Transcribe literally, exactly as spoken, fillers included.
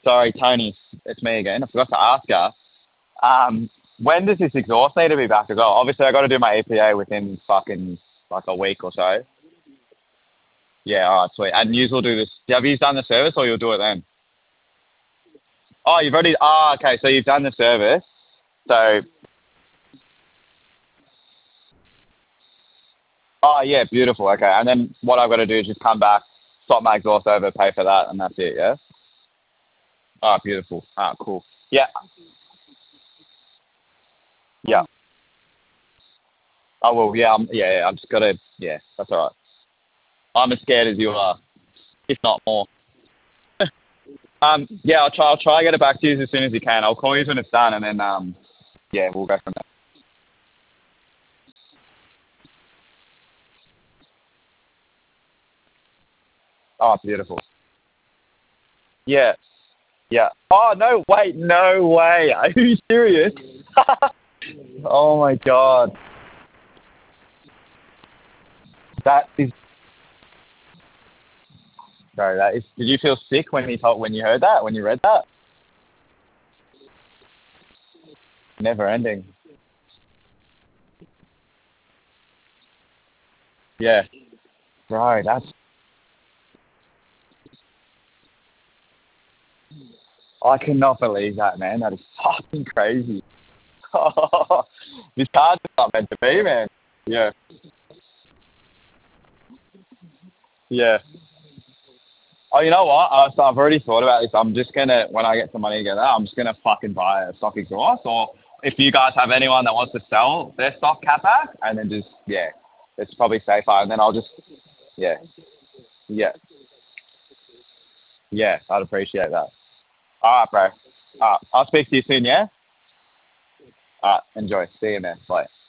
Sorry, Tony, it's me again. I forgot to ask you. Um, when does this exhaust need to be back as well? Obviously, I got to do my E P A within fucking like a week or so. Yeah, all right, sweet. And you will do this. Have you done the service or you'll do it then? Oh, you've already. Oh, okay. So you've done the service. So, oh yeah, beautiful. Okay, and then what I've got to do is just come back, swap my exhaust over, pay for that, and that's it. Yeah. Oh, beautiful. Ah, cool. Yeah, yeah. Oh well, yeah, I'm, yeah, yeah. I'm just gotta. Yeah, that's all right. I'm as scared as you are, if not more. Um, yeah, I'll try. I'll try to get it back to you as soon as you can. I'll call you when it's done, and then um, yeah, we'll go from there. Oh, beautiful. Yeah, yeah. Oh no, wait, no way. Are you serious? Oh my god, that is. Sorry, that is. Did you feel sick when you told when you heard that? When you read that? Never ending. Yeah, bro, that's. I cannot believe that, man. That is fucking crazy. This card's not meant to be, man. Yeah, yeah. Oh, you know what? Uh, so I've already thought about this. I'm just gonna, when I get some money together, I'm just gonna fucking buy a stock exhaust. Or if you guys have anyone that wants to sell their stock cat back, and then just yeah, it's probably safer. And then I'll just yeah, yeah, yeah. I'd appreciate that. All right, bro. Uh, I'll speak to you soon. Yeah. Uh, enjoy. See you, man. Bye.